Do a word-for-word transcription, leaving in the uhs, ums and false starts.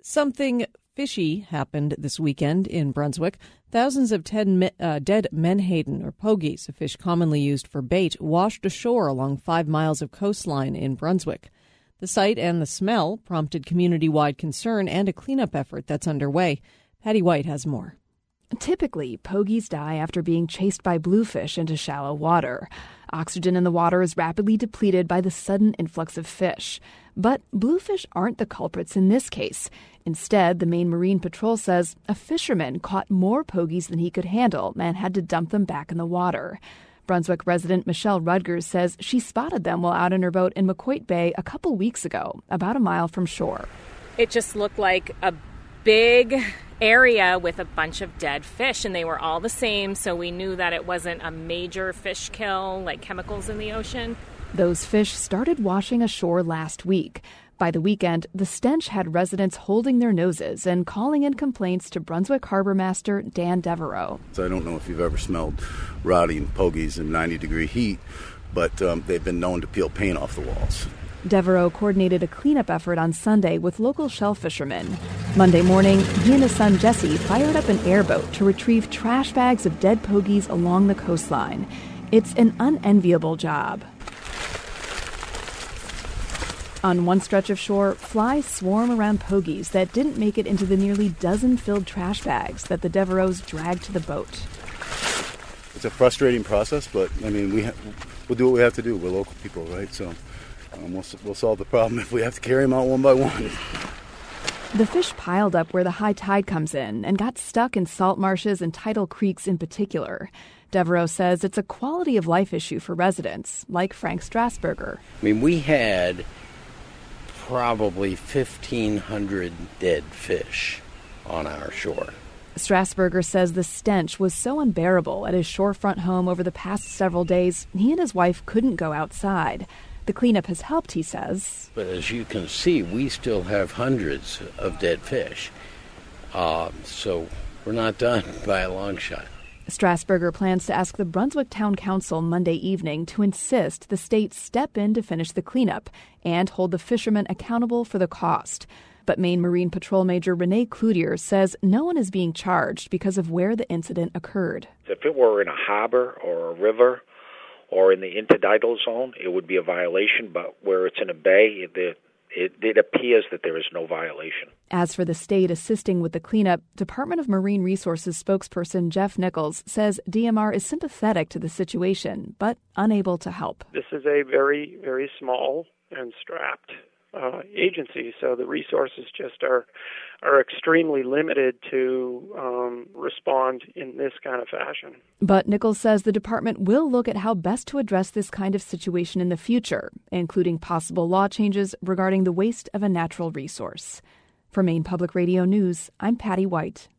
Something fishy happened this weekend in Brunswick. Thousands of ten, uh, dead menhaden, or pogies, a fish commonly used for bait, washed ashore along five miles of coastline in Brunswick. The sight and the smell prompted community-wide concern and a cleanup effort that's underway. Patty White has more. Typically, pogies die after being chased by bluefish into shallow water. Oxygen in the water is rapidly depleted by the sudden influx of fish. But bluefish aren't the culprits in this case. Instead, the Maine Marine Patrol says a fisherman caught more pogies than he could handle and had to dump them back in the water. Brunswick resident Michelle Rudgers says she spotted them while out in her boat in McQuoit Bay a couple weeks ago, about a mile from shore. It just looked like a big area with a bunch of dead fish, and they were all the same, so we knew that it wasn't a major fish kill like chemicals in the ocean. Those fish started washing ashore last week. By the weekend, the stench had residents holding their noses and calling in complaints to Brunswick Harbor Master Dan Devereaux. I don't know if you've ever smelled rotting pogies in ninety degree heat, but um, they've been known to peel paint off the walls. Devereaux coordinated a cleanup effort on Sunday with local shell fishermen. Monday morning, he and his son Jesse fired up an airboat to retrieve trash bags of dead pogies along the coastline. It's an unenviable job. On one stretch of shore, flies swarm around pogies that didn't make it into the nearly dozen filled trash bags that the Devereaux dragged to the boat. It's a frustrating process, but I mean, we ha- we'll do what we have to do. We're local people, right? So um, we'll, we'll solve the problem if we have to carry them out one by one. The fish piled up where the high tide comes in and got stuck in salt marshes and tidal creeks in particular. Devereaux says it's a quality of life issue for residents, like Frank Strasburger. I mean, we had probably fifteen hundred dead fish on our shore. Strasburger says the stench was so unbearable at his shorefront home over the past several days, he and his wife couldn't go outside. The cleanup has helped, he says. But as you can see, we still have hundreds of dead fish. Uh, so we're not done by a long shot. Strasburger plans to ask the Brunswick Town Council Monday evening to insist the state step in to finish the cleanup and hold the fishermen accountable for the cost. But Maine Marine Patrol Major Renee Cloutier says no one is being charged because of where the incident occurred. If it were in a harbor or a river or in the intertidal zone, it would be a violation, but where it's in a bay, it, it, it appears that there is no violation. As for the state assisting with the cleanup, Department of Marine Resources spokesperson Jeff Nichols says D M R is sympathetic to the situation, but unable to help. This is a very, very small and strapped uh, agency, so the resources just are are extremely limited to um, respond in this kind of fashion. But Nichols says the department will look at how best to address this kind of situation in the future, including possible law changes regarding the waste of a natural resource. For Maine Public Radio News, I'm Patty White.